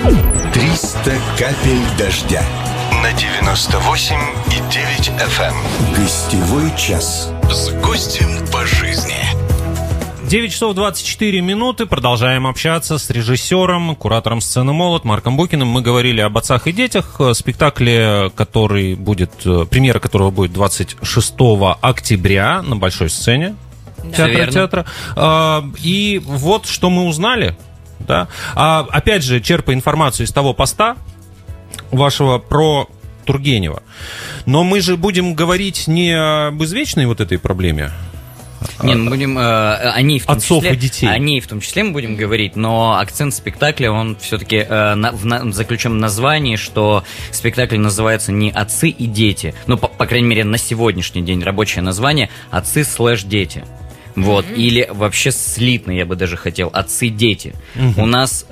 300 капель дождя. На 98,9 FM. Гостевой час. С гостем по жизни. 9 часов 24 минуты. Продолжаем общаться с режиссером, куратором сцены «Молот» Марком Букиным. Мы говорили об «Отцах и детях», спектакле, который будет, премьера которого будет 26 октября на большой сцене театра. И вот что мы узнали. Да? Опять же, черпая информацию из того поста вашего про Тургенева. Но мы же будем говорить не об извечной вот этой проблеме. Не, мы будем о ней в том отцов числе, и детей. о ней в том числе мы будем говорить, но акцент спектакля, он все-таки заключен в названии, что спектакль называется не «Отцы и дети», ну, по крайней мере, на сегодняшний день рабочее название «Отцы/дети». Вот, или вообще слитно, я бы даже хотел, «Отцы-дети». У нас,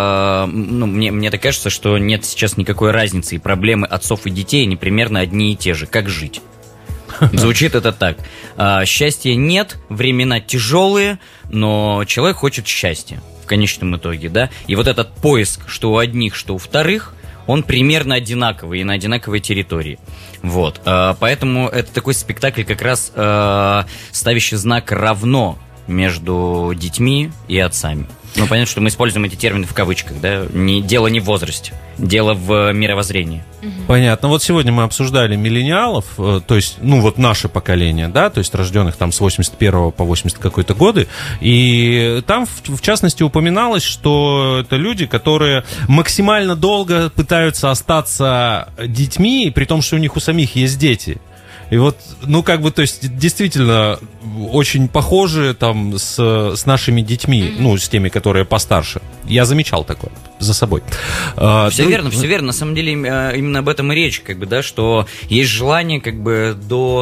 мне так кажется, что нет сейчас никакой разницы, и проблемы отцов и детей, они примерно одни и те же. Как жить? Звучит это так. Счастья нет, времена тяжелые, но человек хочет счастья в конечном итоге, да? И вот этот поиск, что у одних, что у вторых, он примерно одинаковый и на одинаковой территории. Вот. Поэтому это такой спектакль, как раз ставящий знак «равно» между детьми и отцами. Ну, понятно, что мы используем эти термины в кавычках, да? Дело не в возрасте, дело в мировоззрении. Понятно. Вот сегодня мы обсуждали миллениалов, то есть, ну, вот наше поколение, да, то есть рожденных там с 81 по 80 какой-то годы, и там, в частности, упоминалось, что это люди, которые максимально долго пытаются остаться детьми, при том, что у них у самих есть дети. И вот, ну, как бы, то есть, действительно, очень похожи там с нашими детьми, ну, с теми, которые постарше. Я замечал такое за собой. Все верно, все верно. На самом деле, именно об этом и речь, как бы, да, что есть желание, как бы, до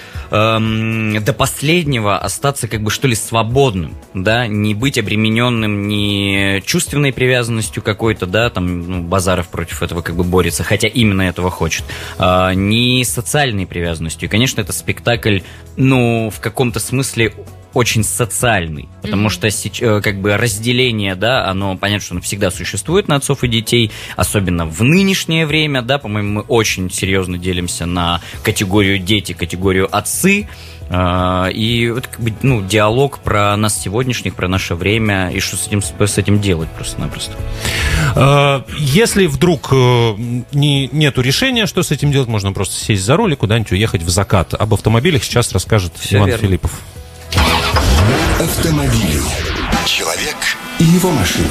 последнего остаться, как бы, что ли, свободным, да, не быть обремененным ни чувственной привязанностью какой-то, да, там, ну, Базаров против этого как бы борется, хотя именно этого хочет, ни социальной привязанностью. И, конечно, это спектакль, ну, в каком-то смысле очень социальный, потому что как бы разделение, да, оно, понятно, что оно всегда существует на отцов и детей, особенно в нынешнее время, да, по-моему, мы очень серьезно делимся на категорию дети, категорию отцы, и вот, как бы, ну, диалог про нас сегодняшних, про наше время, и что с этим делать просто-напросто. Если вдруг нету решения, что с этим делать, можно просто сесть за руль и куда-нибудь уехать в закат. Об автомобилях сейчас расскажет Иван Филиппов. Автомобили. Человек и его машина.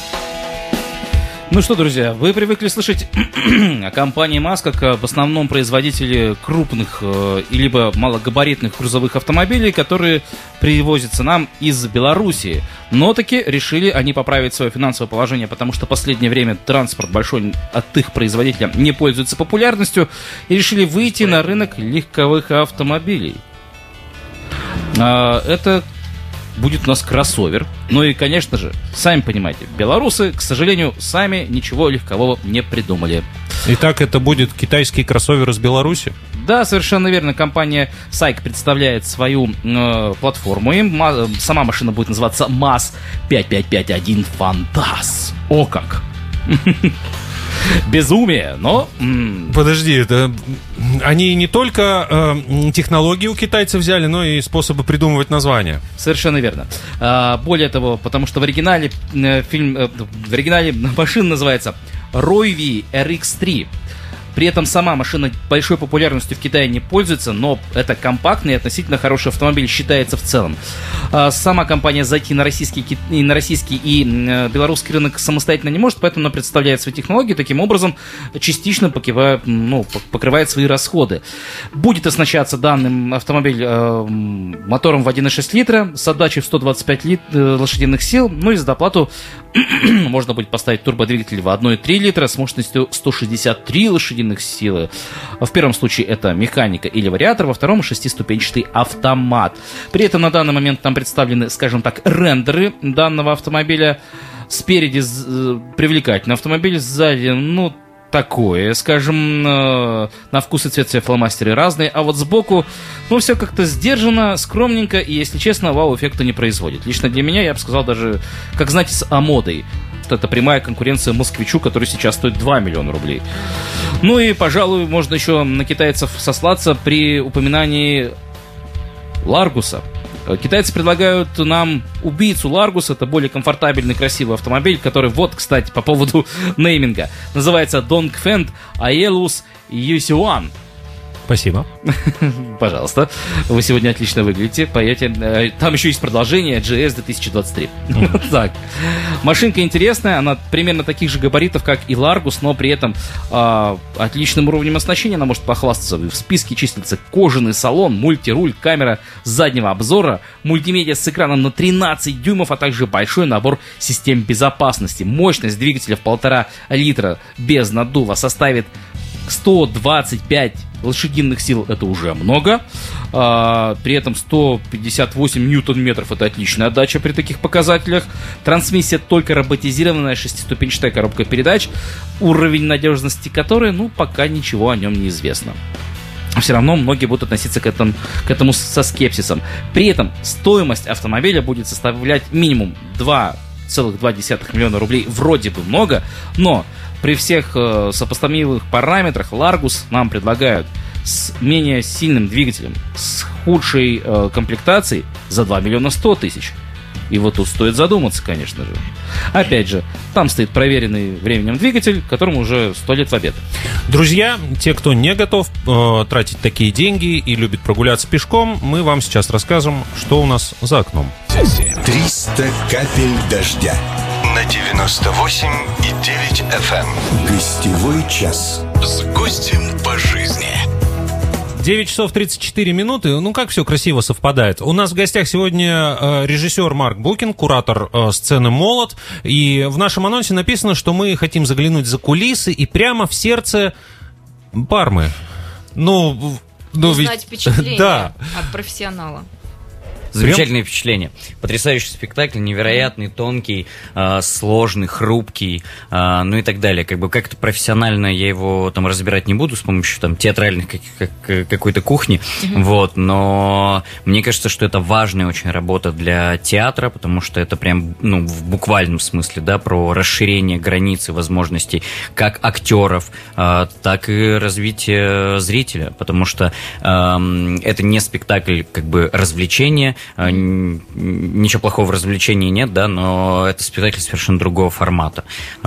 Ну что, друзья, вы привыкли слышать о компании МАЗ как об основном производителе крупных либо малогабаритных грузовых автомобилей, которые привозятся нам из Белоруссии. Но таки решили они поправить свое финансовое положение, потому что в последнее время транспорт большой от их производителя не пользуется популярностью, и решили выйти на рынок легковых автомобилей. Это будет у нас кроссовер. Ну и, конечно же, сами понимаете, белорусы, к сожалению, сами ничего легкового не придумали. Итак, это будет китайский кроссовер из Беларуси? Да, совершенно верно. Компания SAIC представляет свою платформу. И сама машина будет называться МАЗ 5551 Фантаз. О как! Безумие, но... Подожди, это... Они не только технологии у китайцев взяли, но и способы придумывать названия. Совершенно верно. Более того, потому что в оригинале машина называется Royvi RX3. При этом сама машина большой популярностью в Китае не пользуется, но это компактный и относительно хороший автомобиль считается в целом. Сама компания зайти на российский и белорусский рынок самостоятельно не может, поэтому она представляет свои технологии, таким образом частично покрывает свои расходы. Будет оснащаться данным автомобиль мотором в 1,6 литра с отдачей в 125 лошадиных сил, ну и за доплату можно будет поставить турбодвигатель в 1,3 литра с мощностью 163 лошадиных силы. В первом случае это механика или вариатор, во втором шестиступенчатый автомат. При этом на данный момент там представлены, скажем так, рендеры данного автомобиля. Спереди привлекательный автомобиль, сзади, ну, такое, скажем, на вкус и цвет все фломастеры разные, а вот сбоку, ну, все как-то сдержанно, скромненько, и, если честно, вау-эффекта не производит. Лично для меня, я бы сказал, даже, как знаете, с Амодой. это прямая конкуренция «Москвичу», который сейчас стоит 2 миллиона рублей. Ну и, пожалуй, можно еще на китайцев сослаться при упоминании Ларгуса. Китайцы предлагают нам убийцу Ларгус. Это более комфортабельный, красивый автомобиль, который, вот, кстати, по поводу нейминга, называется Dongfeng Aeolus Yushuan. Спасибо. Пожалуйста. Вы сегодня отлично выглядите. Поедете. Там еще есть продолжение GS 2023. Так. Машинка интересная. Она примерно таких же габаритов, как и Largus, но при этом отличным уровнем оснащения она может похвастаться. В списке числится кожаный салон, мультируль, камера заднего обзора, мультимедиа с экраном на 13 дюймов, а также большой набор систем безопасности. Мощность двигателя в 1,5 литра без наддува составит 125 лошадиных сил, это уже много. При этом 158 ньютон-метров, это отличная отдача при таких показателях. Трансмиссия только роботизированная, 6-ступенчатая коробка передач, уровень надежности которой, пока ничего о нем не известно. Все равно многие будут относиться к этому со скепсисом. При этом стоимость автомобиля будет составлять минимум 2,2 миллиона рублей. Вроде бы много, но при всех сопоставимых параметрах Largus нам предлагают с менее сильным двигателем, с худшей комплектацией за 2 миллиона 100 тысяч. И вот тут стоит задуматься, конечно же. Опять же, там стоит проверенный временем двигатель, которому уже 100 лет в обед. Друзья, те, кто не готов тратить такие деньги и любит прогуляться пешком, мы вам сейчас расскажем, что у нас за окном. 300 капель дождя на 98,9 FM. Гостевой час с гостем по жизни. 9 часов 34 минуты. Как все красиво совпадает. У нас в гостях сегодня режиссер Марк Букин, куратор сцены «Молот». И в нашем анонсе написано, что мы хотим заглянуть за кулисы и прямо в сердце Пармы. Узнать впечатление да. от профессионала. Замечательное впечатление. Потрясающий спектакль, невероятный, тонкий, сложный, хрупкий, и так далее. Как-то профессионально я его там разбирать не буду с помощью театральных какой-то кухни, но мне кажется, что это важная очень работа для театра, потому что это прям, в буквальном смысле, про расширение границ и возможностей как актеров, так и развитие зрителя, потому что это не спектакль развлечения. Ничего плохого в развлечении нет, но это спектакль совершенно другого формата.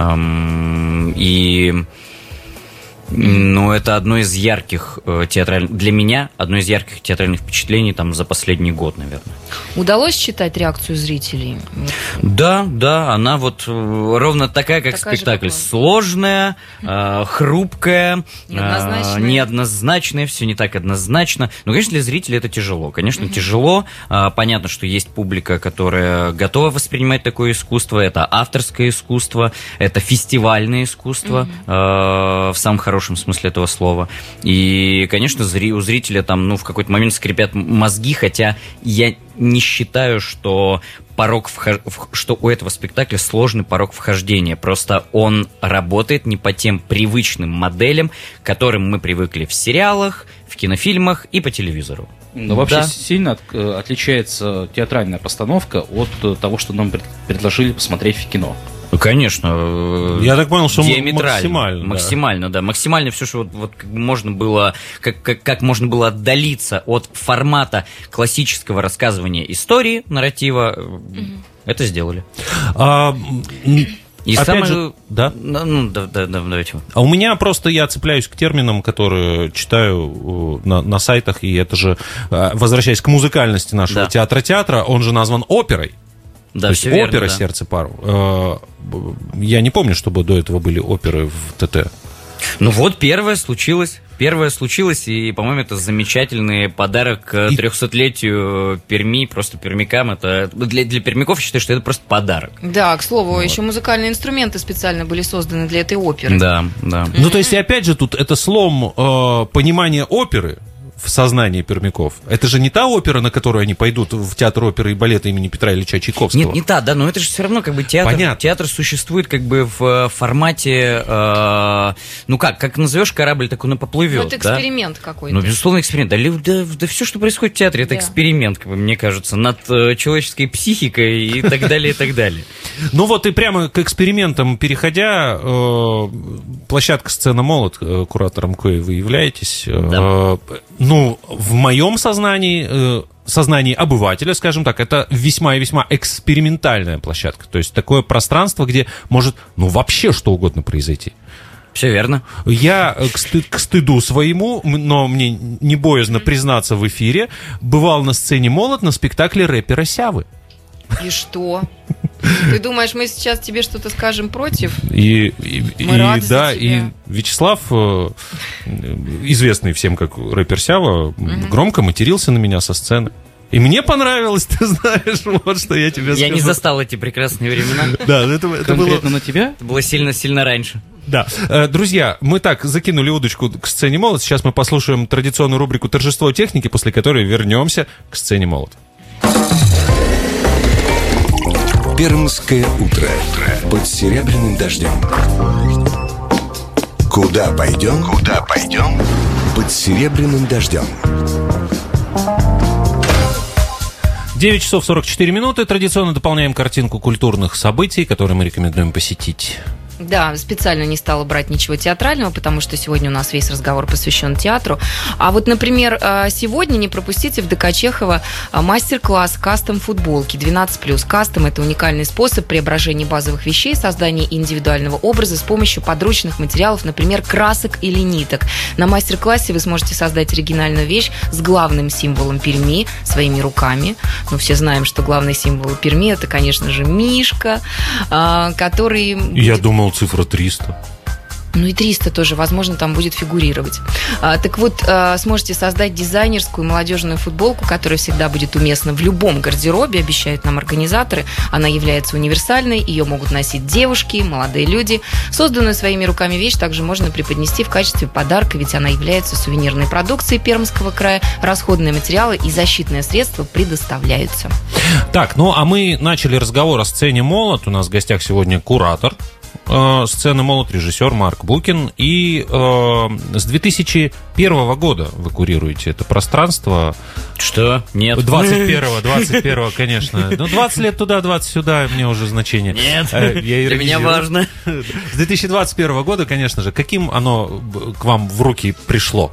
Это одно из ярких для меня одно из ярких театральных впечатлений за последний год, наверное. Удалось читать реакцию зрителей? Да, она ровно такая, как спектакль. Сложная, хрупкая, неоднозначная, все не так однозначно. Но, конечно, для зрителей это тяжело. Конечно, тяжело. Понятно, что есть публика, которая готова воспринимать такое искусство. Это авторское искусство, это фестивальное искусство в самом хорошем смысле этого слова. И, конечно, у зрителя в какой-то момент скрипят мозги, хотя я не считаю, что что у этого спектакля сложный порог вхождения. Просто он работает не по тем привычным моделям, к которым мы привыкли в сериалах, в кинофильмах и по телевизору. Вообще сильно отличается театральная постановка от того, что нам предложили посмотреть в кино. Конечно. Я так понял, что максимально. Максимально, да. Максимально все, что можно было, как можно было отдалиться от формата классического рассказывания истории, нарратива, это сделали. И опять же, да? Давайте. А у меня просто, я цепляюсь к терминам, которые читаю на сайтах, и это же, возвращаясь к музыкальности нашего театра, он же назван оперой. Да, то есть верно, опера «Сердце Пармы». Я не помню, чтобы до этого были оперы в ТТ. Первое случилось, и, по-моему, это замечательный подарок к 300-летию Перми, просто пермякам. Это для пермяков, я считаю, что это просто подарок. Да, к слову, еще музыкальные инструменты специально были созданы для этой оперы. Да. То есть, и опять же, тут это слом понимания оперы в сознании пермяков? Это же не та опера, на которую они пойдут в театр оперы и балета имени Петра Ильича Чайковского? Нет, не та, да, но это же все равно как бы театр. Понятно. Театр существует как бы в формате, как назовешь корабль, так он и поплывет. Вот эксперимент какой-то. Ну, безусловно, эксперимент. Да все, что происходит в театре, это эксперимент, как бы, мне кажется, над человеческой психикой и так далее, и так далее. Ну вот и прямо к экспериментам переходя, площадка «Сцена Молот», куратором коей вы являетесь, Да. Ну, в моем сознании обывателя, скажем так, это весьма и весьма экспериментальная площадка. То есть такое пространство, где может, вообще что угодно произойти. Все верно. Я к стыду своему, но мне не боязно признаться в эфире, бывал на «Сцене Молот» на спектакле рэпера Сявы. И что? Ты думаешь, мы сейчас тебе что-то скажем против? И рады за тебя. и Вячеслав, известный всем как рэпер Сява, громко матерился на меня со сцены. И мне понравилось, ты знаешь, вот что я тебе скажу. Я не застал эти прекрасные времена. Да, это Конкретно было... на тебя? Это было сильно-сильно раньше. Да. Друзья, мы так закинули удочку к «Сцене Молот». Сейчас мы послушаем традиционную рубрику «Торжество техники», после которой вернемся к «Сцене Молот». Пермское утро под серебряным дождем. Куда пойдем? Куда пойдем? Под серебряным дождем. 9 часов 44 минуты. Традиционно дополняем картинку культурных событий, которые мы рекомендуем посетить. Да, специально не стала брать ничего театрального, потому что сегодня у нас весь разговор посвящен театру. А вот, например, сегодня не пропустите в ДК Чехова мастер-класс кастом футболки 12+. Кастом – это уникальный способ преображения базовых вещей, создания индивидуального образа с помощью подручных материалов, например, красок или ниток. На мастер-классе вы сможете создать оригинальную вещь с главным символом Перми своими руками. Ну, все знаем, что главный символ Перми – это, конечно же, мишка, который... Я думал, цифра 300. Ну и 300 тоже, возможно, там будет фигурировать. Так вот, сможете создать дизайнерскую молодежную футболку, которая всегда будет уместна в любом гардеробе, обещают нам организаторы. Она является универсальной, ее могут носить девушки, молодые люди. Созданную своими руками вещь также можно преподнести в качестве подарка, ведь она является сувенирной продукцией Пермского края. Расходные материалы и защитные средства предоставляются. Так, а мы начали разговор о «Сцене Молот». У нас в гостях сегодня куратор «Сцены Молот», режиссер Марк Букин. И с 2001 года вы курируете это пространство. Что? Нет. 21-го, конечно. 20 лет туда, 20 сюда, мне уже значение. Нет, для меня важно. С 2021 года, конечно же. Каким оно к вам в руки пришло?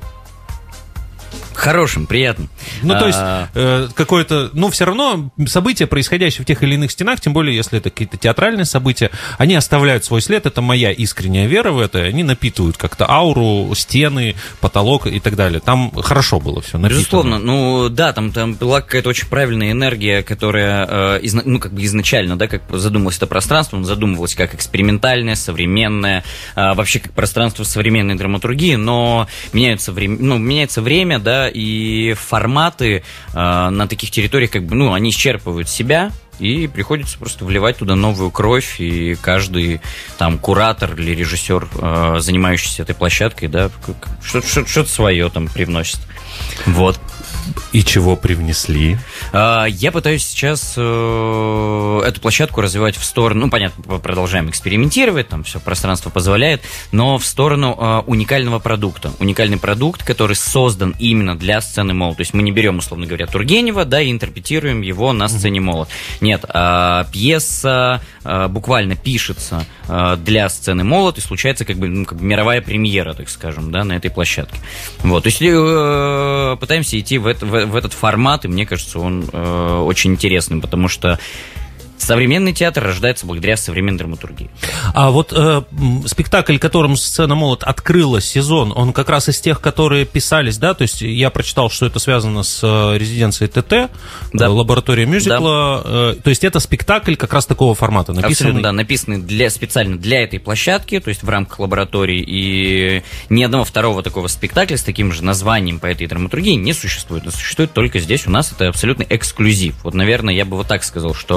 Хорошим, приятным. То есть, какое-то, все равно события, происходящие в тех или иных стенах, тем более, если это какие-то театральные события, они оставляют свой след, это моя искренняя вера в это, они напитывают как-то ауру, стены, потолок и так далее. Там хорошо было все напитано. Безусловно, там была какая-то очень правильная энергия, которая, изначально, как задумывалось это пространство, задумывалось как экспериментальное, современное, вообще как пространство современной драматургии, но меняется время, да, и форматы на таких территориях, они исчерпывают себя, и приходится просто вливать туда новую кровь, и каждый там куратор или режиссер, занимающийся этой площадкой, да, что-то свое там привносит. Вот. И чего привнесли? Я пытаюсь сейчас эту площадку развивать в сторону, понятно, продолжаем экспериментировать, там все пространство позволяет, но в сторону уникального продукта. Уникальный продукт, который создан именно для «Сцены Молот». То есть мы не берем, условно говоря, Тургенева, да, и интерпретируем его на «Сцене Молот». Нет, пьеса буквально пишется для «Сцены Молот», и случается как бы мировая премьера, так скажем, да, на этой площадке. Вот, то есть пытаемся идти в этот формат, и мне кажется, он очень интересный, потому что современный театр рождается благодаря современной драматургии. А вот спектакль, которым «Сцена Молот» открыла сезон, он как раз из тех, которые писались, да? То есть я прочитал, что это связано с резиденцией ТТ, да. Лаборатория мюзикла. Да. То есть это спектакль как раз такого формата, написанный? Абсолютно, да, написанный специально для этой площадки, то есть в рамках лаборатории, и ни одного второго такого спектакля с таким же названием по этой драматургии не существует. Но существует только здесь у нас, это абсолютный эксклюзив. Вот, наверное, я бы вот так сказал, что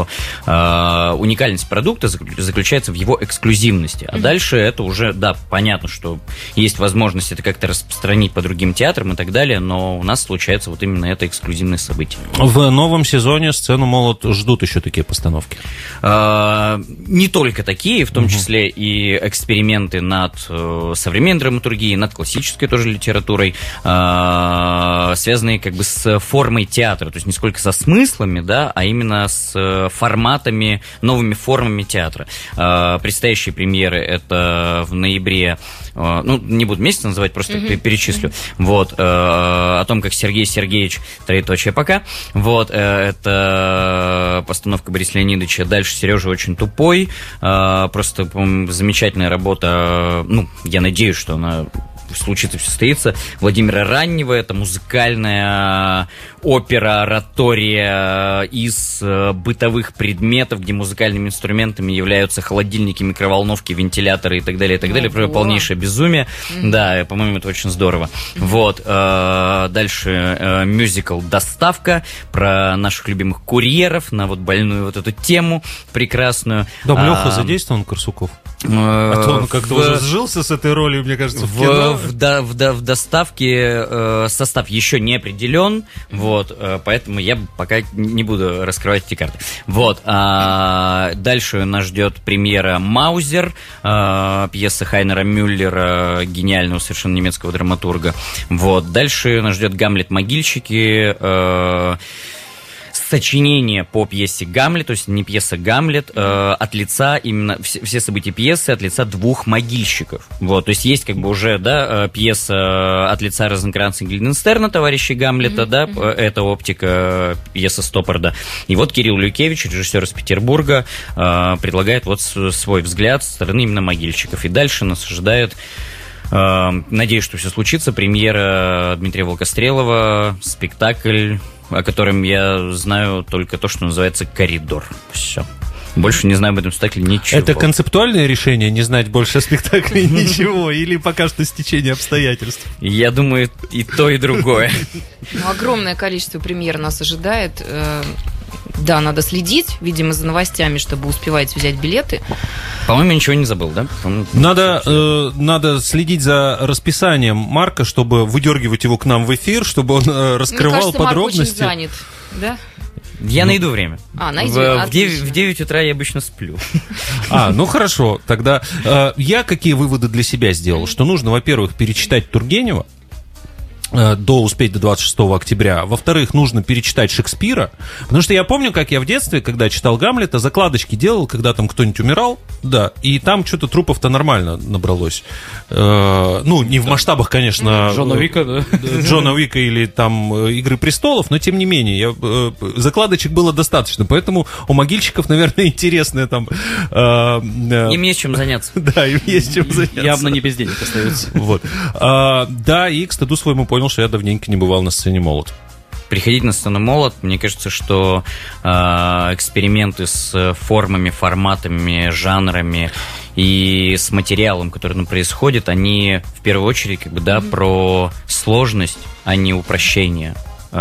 уникальность продукта заключается в его эксклюзивности. А дальше это уже, да, понятно, что есть возможность это как-то распространить по другим театрам и так далее, но у нас случается вот именно это эксклюзивное событие. В новом сезоне «Сцену молот» ждут еще такие постановки? Не только такие, в том числе и эксперименты над современной драматургией, над классической тоже литературой, связанные как бы с формой театра, то есть не сколько со смыслами, да, а именно с форматами, новыми формами театра. Предстоящие премьеры — это в ноябре, ну, не буду месяц называть, просто перечислю, вот, о том, как Сергей Сергеевич, троеточие пока, вот, это постановка Бориса Леонидовича «Дальше Сережа очень тупой», просто, по-моему, замечательная работа, ну, я надеюсь, что она случится, все состоится, Владимира Раннего. Это музыкальная опера, оратория из бытовых предметов, где музыкальными инструментами являются холодильники, микроволновки, вентиляторы и так далее, и так далее. Полнейшее безумие. Да, по-моему, это очень здорово. Вот. Дальше мюзикл «Доставка» про наших любимых курьеров, на вот больную вот эту тему прекрасную. Да, Леха задействован, Корсуков? А то он как-то уже сжился с этой ролью, мне кажется, в кино. В «Доставке» состав еще не определен, вот, поэтому я пока не буду раскрывать эти карты. Вот, дальше нас ждет премьера «Маузер», пьеса Хайнера Мюллера, гениального совершенно немецкого драматурга. Вот, дальше нас ждет «Гамлет-могильщики», сочинение по пьесе «Гамлет», то есть не пьеса «Гамлет», от лица именно все события пьесы от лица двух могильщиков. Вот, то есть есть как бы уже, да, пьеса от лица Розенкранца и Гильденстерна, товарищей Гамлета, да, это оптика, пьеса Стоппарда. И вот Кирилл Люкевич, режиссер из Петербурга, предлагает вот свой взгляд со стороны именно могильщиков. И дальше нас ожидает, надеюсь, что все случится, премьера Дмитрия Волкострелова, спектакль, о котором я знаю только то, что называется «Коридор». Все. Больше не знаю об этом спектакле ничего. Это концептуальное решение, не знать больше о спектакле ничего, или пока что стечение обстоятельств? Я думаю, и то, и другое. Огромное количество премьер нас ожидает. Да, надо следить, видимо, за новостями, чтобы успевать взять билеты. По-моему, ничего не забыл, да? Надо следить за расписанием Марка, чтобы выдергивать его к нам в эфир, чтобы он раскрывал подробности. Марк очень занят, да? Я найду время. Найдем. В 9 утра я обычно сплю. Ну хорошо. Тогда я какие выводы для себя сделал? Что нужно, во-первых, перечитать Тургенева, успеть до 26 октября. Во-вторых, нужно перечитать Шекспира, потому что я помню, как я в детстве, когда читал Гамлета, закладочки делал, когда там кто-нибудь умирал, да, и там что-то трупов-то нормально набралось. Ну, не в масштабах, конечно, Джона Уика, да? Джона Уика или там «Игры престолов», но тем не менее, закладочек было достаточно, поэтому у могильщиков, наверное, интересное там... Им есть чем заняться. Да, им есть чем заняться. Явно не без денег остается. Вот. Да, и к стыду своему понял, что я давненько не бывал на сцене «Молот». Приходить на сцену «Молот», мне кажется, что эксперименты с формами, форматами, жанрами и с материалом, который там происходит, они в первую очередь как бы, да, про сложность, а не упрощение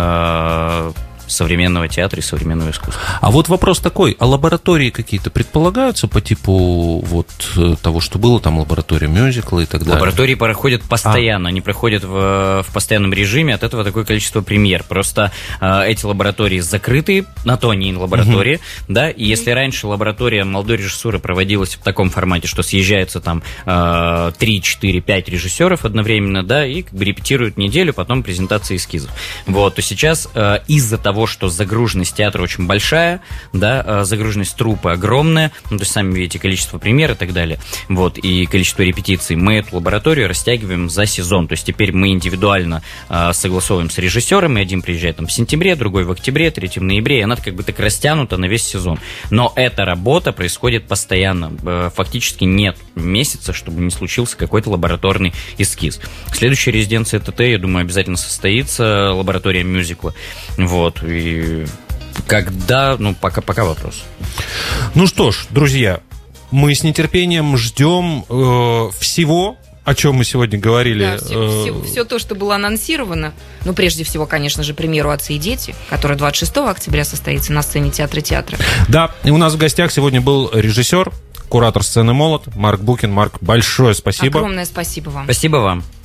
современного театра и современного искусства. А вот вопрос такой, а лаборатории какие-то предполагаются по типу вот того, что было, там лаборатория мюзикла и так далее? Лаборатории проходят постоянно, они проходят в постоянном режиме, от этого такое количество премьер. Просто эти лаборатории закрытые, на то они и лаборатории, да, и если раньше лаборатория молодой режиссуры проводилась в таком формате, что съезжается там 3, 4, 5 режиссеров одновременно, да, и как бы репетируют неделю, потом презентация эскизов. Вот, то сейчас из-за того, что загруженность театра очень большая, да, загруженность труппы огромная, ну, то есть сами видите количество премьер и так далее, вот, и количество репетиций, мы эту лабораторию растягиваем за сезон, то есть теперь мы индивидуально согласовываем с режиссером, и один приезжает там в сентябре, другой в октябре, третий в ноябре, и она как бы так растянута на весь сезон. Но эта работа происходит постоянно, фактически нет месяца, чтобы не случился какой-то лабораторный эскиз. Следующая резиденция ТТ, я думаю, обязательно состоится, лаборатория мюзикла, вот. И когда, ну, пока вопрос. Ну что ж, друзья, мы с нетерпением ждем всего о чем мы сегодня говорили. Да, все то, что было анонсировано. Ну, прежде всего, конечно же, премьеру «Отцы и дети», которая 26 октября состоится на сцене театра. Да, и у нас в гостях сегодня был режиссер, куратор сцены «Молот» Марк Букин. Марк, большое спасибо. Огромное спасибо вам. Спасибо вам.